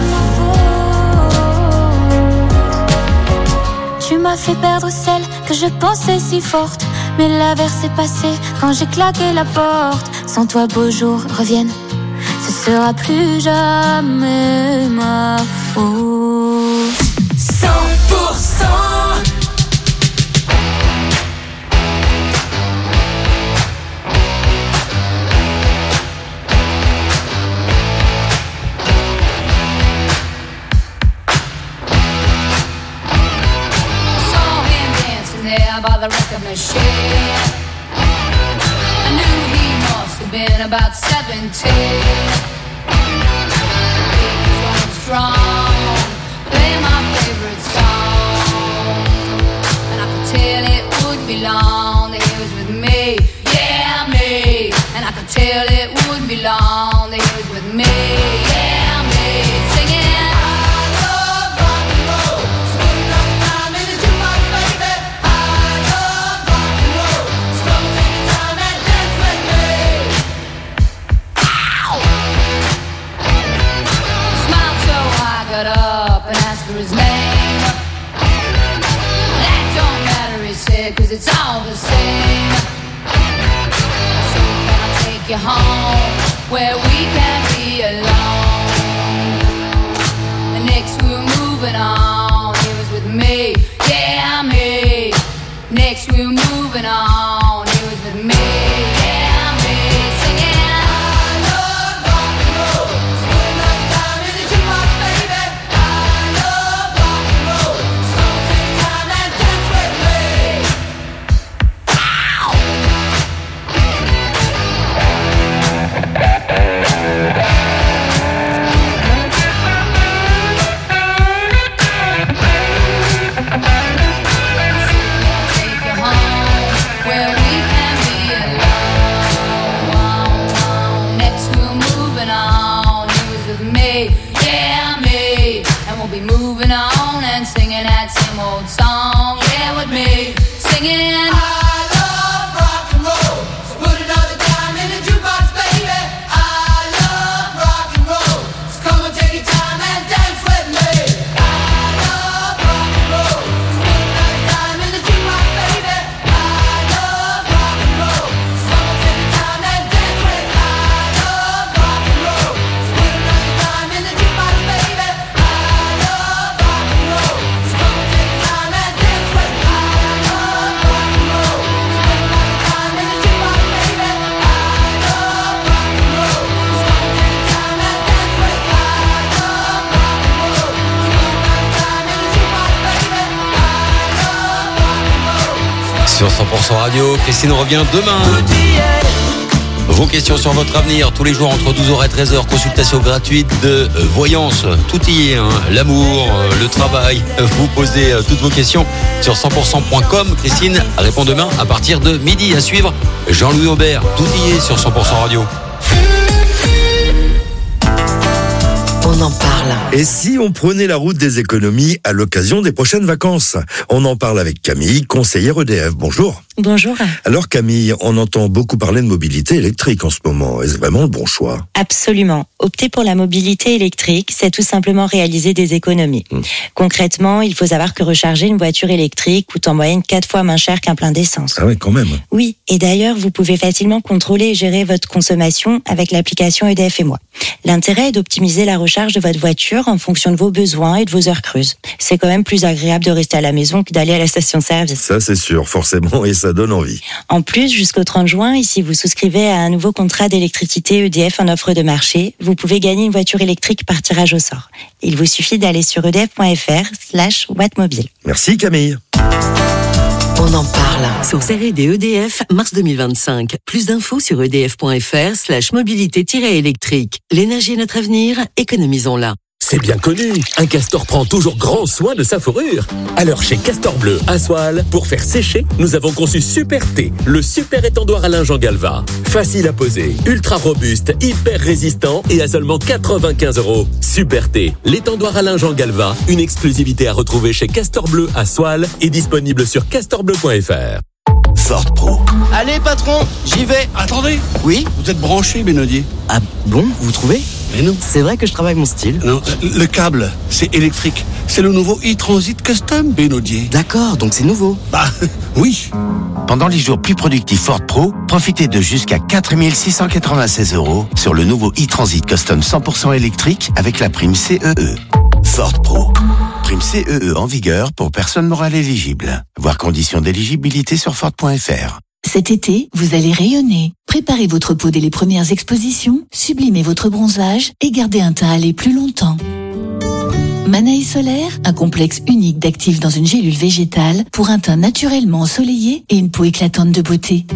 faute. Tu m'as fait perdre celle que je pensais si forte. Mais l'averse est passée quand j'ai claqué la porte. Sans toi, beaux jours reviennent. Ce sera plus jamais ma faute. cent pour cent Saw him dancing there by the record machine. I knew he must have been about seventeen. He was going strong, playing my favorite song, and I could tell it would be long that he was with me, yeah me. And I could tell it would be long that he was with me, yeah me. Singing. Got up and asked for his name. That don't matter, he said, cause it's all the same. So can I take you home where we can be alone? And next we were moving on. He was with me, yeah me. Next we were moving on. He was with me, yeah me. Singing. Moving on and singing that same old song, yeah, with me, singing. I love rock and roll, so put another time in the jukebox, baby. I love rock and roll, so come and take your time and dance with me. I love rock and roll, so put another time in the jukebox, baby. I love rock and roll, so come and take your time and dance with me. I love rock and roll, so put another time in the jukebox, baby. Sur cent pour cent Radio, Christine revient demain. Vos questions sur votre avenir, tous les jours entre douze heures et treize heures, consultation gratuite de voyance. Tout y est, hein. L'amour, le travail. Vous posez toutes vos questions sur cent pour cent point com. Christine répond demain à partir de midi. À suivre, Jean-Louis Aubert. Tout y est sur cent pour cent Radio. On en parle. Et si on prenait la route des économies à l'occasion des prochaines vacances? On en parle avec Camille, conseillère E D F. Bonjour. Bonjour. Alors Camille, on entend beaucoup parler de mobilité électrique en ce moment. Est-ce vraiment le bon choix? Absolument. Opter pour la mobilité électrique, c'est tout simplement réaliser des économies. Mmh. Concrètement, il faut savoir que recharger une voiture électrique coûte en moyenne quatre fois moins cher qu'un plein d'essence. Ah oui, quand même. Oui, et d'ailleurs, vous pouvez facilement contrôler et gérer votre consommation avec l'application E D F et moi. L'intérêt est d'optimiser la recharge de votre voiture en fonction de vos besoins et de vos heures creuses. C'est quand même plus agréable de rester à la maison que d'aller à la station-service. Ça, c'est sûr, forcément, et ça ça donne envie. En plus, jusqu'au trente juin, et si vous souscrivez à un nouveau contrat d'électricité E D F en offre de marché, vous pouvez gagner une voiture électrique par tirage au sort. Il vous suffit d'aller sur edf.fr slash wattmobile. Merci Camille. On en parle. Source R et D E D F, mars deux mille vingt-cinq. Plus d'infos sur edf.fr slash mobilité-électrique. L'énergie est notre avenir, économisons-la. C'est bien connu, un castor prend toujours grand soin de sa fourrure. Alors chez Castor Bleu à Soile, pour faire sécher, nous avons conçu Super T, le super étendoir à linge en Galva. Facile à poser, ultra robuste, hyper résistant et à seulement quatre-vingt-quinze euros. Super T, l'étendoir à linge en Galva, une exclusivité à retrouver chez Castor Bleu à Soile et disponible sur castor bleu point f r. Ford Pro. Allez patron, j'y vais. Attendez. Oui. Vous êtes branché, Benodier. Ah bon, vous trouvez? Mais non. C'est vrai que je travaille mon style. Non, le câble, c'est électrique. C'est le nouveau e-Transit Custom, Benodier. D'accord, donc c'est nouveau. Bah, oui. Pendant les jours plus productifs Ford Pro, profitez de jusqu'à quatre mille six cent quatre-vingt-seize euros sur le nouveau e-Transit Custom cent pour cent électrique avec la prime C E E. Ford Pro. Prime C E E en vigueur pour personnes morales éligibles. Voir conditions d'éligibilité sur Ford point f r. Cet été, vous allez rayonner. Préparez votre peau dès les premières expositions, sublimez votre bronzage et gardez un teint à aller plus longtemps. Manaï Solaire, un complexe unique d'actifs dans une gélule végétale pour un teint naturellement ensoleillé et une peau éclatante de beauté.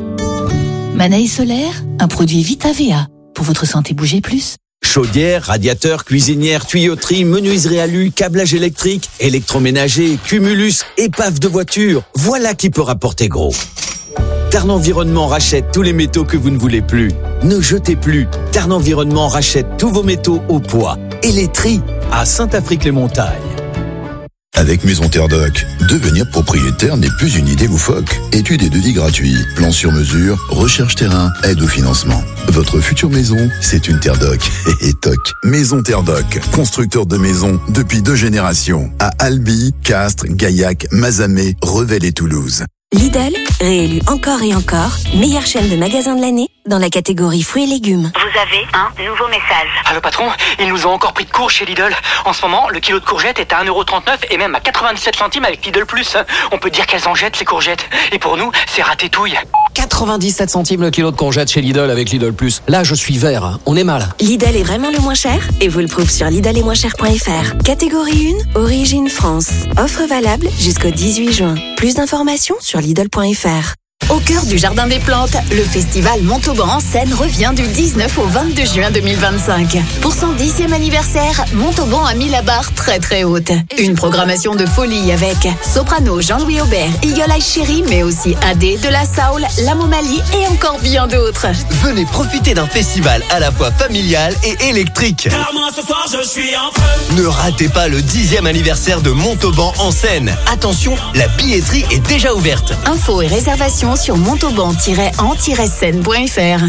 Manaï Solaire, un produit Vita V A. Pour votre santé, bougez plus. Chaudière, radiateur, cuisinière, tuyauterie, menuiserie alu, câblage électrique, électroménager, cumulus, épave de voiture. Voilà qui peut rapporter gros. Tarn Environnement rachète tous les métaux que vous ne voulez plus. Ne jetez plus. Tarn Environnement rachète tous vos métaux au poids et les trie à Saint-Affrique-les-Montagnes. Avec Maison Terre Doc, devenir propriétaire n'est plus une idée loufoque. Études et devis gratuits, plans sur mesure, recherche terrain, aide au financement. Votre future maison, c'est une Terre Doc. Et toc. Maison Terre Doc, constructeur de maisons depuis deux générations. À Albi, Castres, Gaillac, Mazamet, Revel et Toulouse. Lidl, réélu encore et encore, meilleure chaîne de magasins de l'année dans la catégorie fruits et légumes. Vous avez un nouveau message. Allô patron, ils nous ont encore pris de court chez Lidl. En ce moment, le kilo de courgettes est à un euro trente-neuf et même à quatre-vingt-dix-sept centimes avec Lidl Plus. On peut dire qu'elles en jettent ces courgettes. Et pour nous, c'est ratétouille. quatre-vingt-dix-sept centimes le kilo de courgettes chez Lidl avec Lidl Plus. Là, je suis vert, on est mal. Lidl est vraiment le moins cher et vous le prouve sur lidl et moins cher point f r. Catégorie un, origine France. Offre valable jusqu'au dix-huit juin. Plus d'informations sur lidl point f r. Au cœur du Jardin des Plantes, le festival Montauban en Seine revient du dix-neuf au vingt-deux juin deux mille vingt-cinq. Pour son dixième anniversaire, Montauban a mis la barre très très haute. Une programmation de folie avec Soprano, Jean-Louis Aubert, Eagle Eye Chéri, mais aussi A D, De La Soul, La Momalie et encore bien d'autres. Venez profiter d'un festival à la fois familial et électrique. Car moi ce soir je suis en feu. Ne ratez pas le dixième anniversaire de Montauban en Seine. Attention, la billetterie est déjà ouverte. Infos et réservations sur montauban tiret en tiret seine point f r.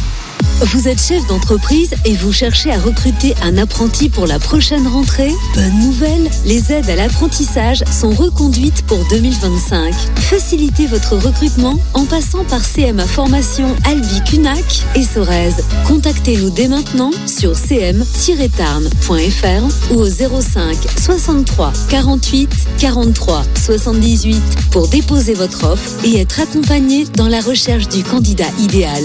Vous êtes chef d'entreprise et vous cherchez à recruter un apprenti pour la prochaine rentrée? Bonne nouvelle, les aides à l'apprentissage sont reconduites pour deux mille vingt-cinq. Facilitez votre recrutement en passant par C M A Formation Albi Cunac et Sorèze. Contactez-nous dès maintenant sur c m tiret tarn point f r ou au zéro cinq soixante-trois quarante-huit quarante-trois soixante-dix-huit pour déposer votre offre et être accompagné dans la recherche du candidat idéal.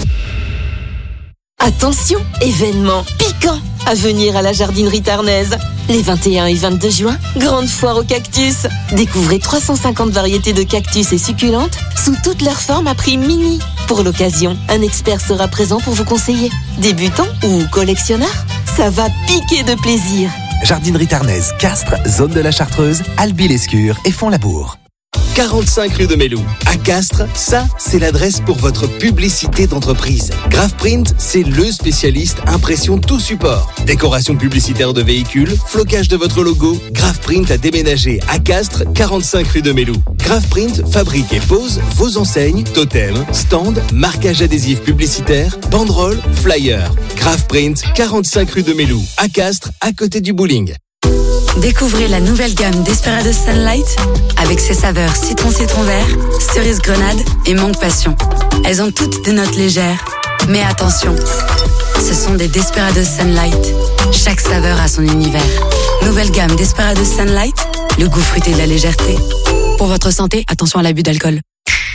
Attention, événement piquant à venir à la jardinerie tarnaise. Les vingt et un et vingt-deux juin, grande foire aux cactus. Découvrez trois cent cinquante variétés de cactus et succulentes sous toutes leurs formes à prix mini. Pour l'occasion, un expert sera présent pour vous conseiller. Débutant ou collectionneur, ça va piquer de plaisir. Jardinerie tarnaise, Castres, zone de la Chartreuse, Albi-l'Escure et Font-Labour. quarante-cinq rue de Mélou. À Castres, ça, c'est l'adresse pour votre publicité d'entreprise. GraphPrint, c'est le spécialiste impression tout support. Décoration publicitaire de véhicules, flocage de votre logo. GraphPrint a déménagé à Castres, quarante-cinq rue de Mélou. GraphPrint fabrique et pose vos enseignes, totems, stands, marquages adhésifs publicitaires, banderoles, flyers. GraphPrint, quarante-cinq rue de Mélou. À Castres, à côté du bowling. Découvrez la nouvelle gamme Desperados Sunlight avec ses saveurs citron-citron vert, cerise grenade et mangue passion. Elles ont toutes des notes légères. Mais attention, ce sont des Desperados Sunlight. Chaque saveur a son univers. Nouvelle gamme Desperados Sunlight, le goût fruité de la légèreté. Pour votre santé, attention à l'abus d'alcool.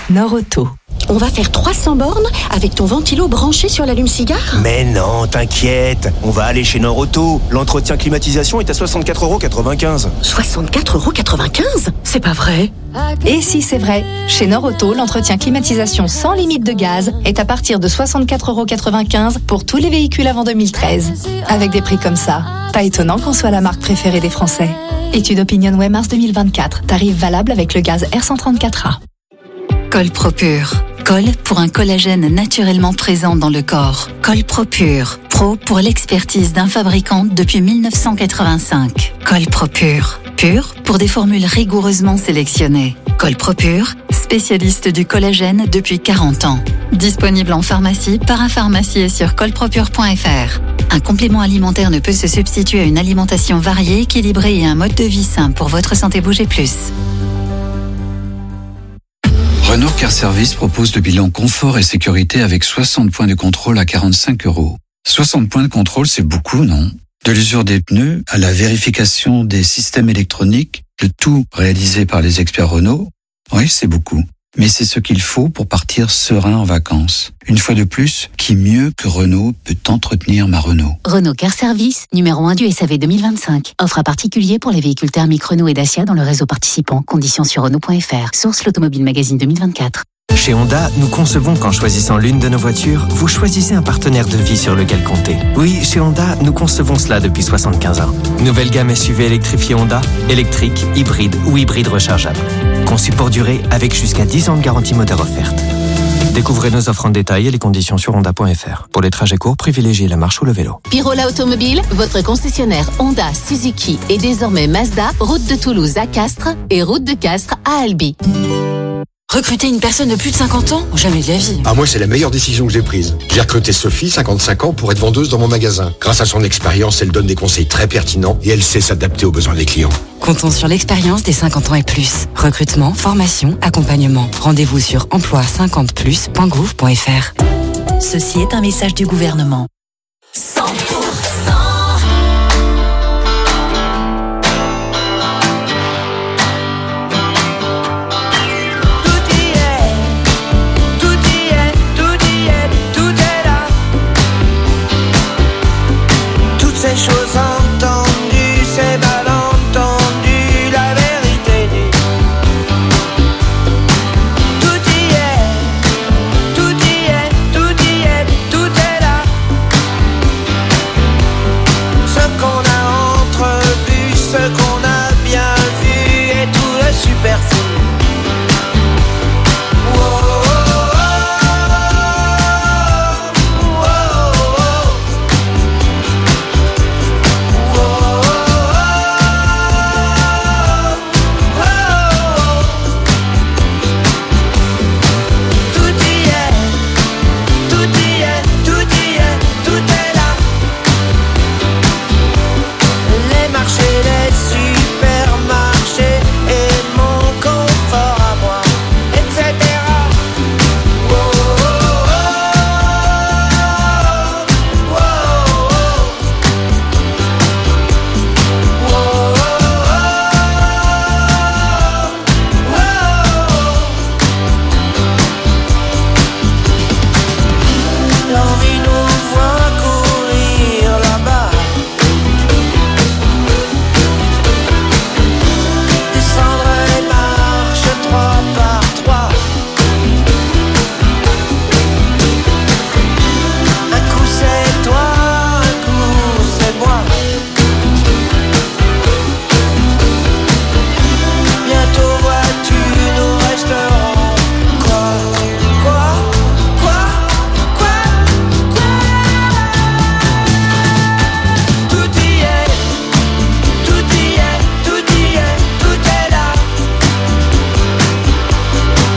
Norauto. On va faire trois cents bornes avec ton ventilo branché sur l'allume-cigare ? Mais non, t'inquiète, on va aller chez Norauto. L'entretien climatisation est à soixante-quatre euros quatre-vingt-quinze. soixante-quatre euros quatre-vingt-quinze ? C'est pas vrai ? Et si c'est vrai, chez Norauto, l'entretien climatisation sans limite de gaz est à partir de soixante-quatre euros quatre-vingt-quinze pour tous les véhicules avant deux mille treize. Avec des prix comme ça, pas étonnant qu'on soit la marque préférée des Français. Étude OpinionWay mars deux mille vingt-quatre. Tarif valable avec le gaz R cent trente-quatre A. Col Propure. Col pour un collagène naturellement présent dans le corps. Col Propure. Pro pour l'expertise d'un fabricant depuis mille neuf cent quatre-vingt-cinq. Col Propure. Pur pour des formules rigoureusement sélectionnées. Col Propure, spécialiste du collagène depuis quarante ans. Disponible en pharmacie, parapharmacie et sur colpropure point f r. Un complément alimentaire ne peut se substituer à une alimentation variée, équilibrée et un mode de vie sain pour votre santé. Bougez plus. Renault Car Service propose le bilan confort et sécurité avec soixante points de contrôle à quarante-cinq euros. soixante points de contrôle, c'est beaucoup, non? De l'usure des pneus à la vérification des systèmes électroniques, le tout réalisé par les experts Renault. Oui, c'est beaucoup. Mais c'est ce qu'il faut pour partir serein en vacances. Une fois de plus, qui mieux que Renault peut entretenir ma Renault? Renault Car Service, numéro un du S A V deux mille vingt-cinq. Offre à particulier pour les véhicules thermiques Renault et Dacia dans le réseau participant. Conditions sur Renault point f r. Source l'Automobile Magazine deux mille vingt-quatre. Chez Honda, nous concevons qu'en choisissant l'une de nos voitures, vous choisissez un partenaire de vie sur lequel compter. Oui, chez Honda, nous concevons cela depuis soixante-quinze ans. Nouvelle gamme S U V électrifiée Honda, électrique, hybride ou hybride rechargeable. Conçu pour durer avec jusqu'à dix ans de garantie moteur offerte. Découvrez nos offres en détail et les conditions sur honda point f r. Pour les trajets courts, privilégiez la marche ou le vélo. Pirola Automobile, votre concessionnaire Honda, Suzuki et désormais Mazda, route de Toulouse à Castres et route de Castres à Albi. Recruter une personne de plus de cinquante ans ? Jamais de la vie. Ah, moi, c'est la meilleure décision que j'ai prise. J'ai recruté Sophie, cinquante-cinq ans, pour être vendeuse dans mon magasin. Grâce à son expérience, elle donne des conseils très pertinents et elle sait s'adapter aux besoins des clients. Comptons sur l'expérience des cinquante ans et plus. Recrutement, formation, accompagnement. Rendez-vous sur emploi cinquante plus point gouv point f r. Ceci est un message du gouvernement.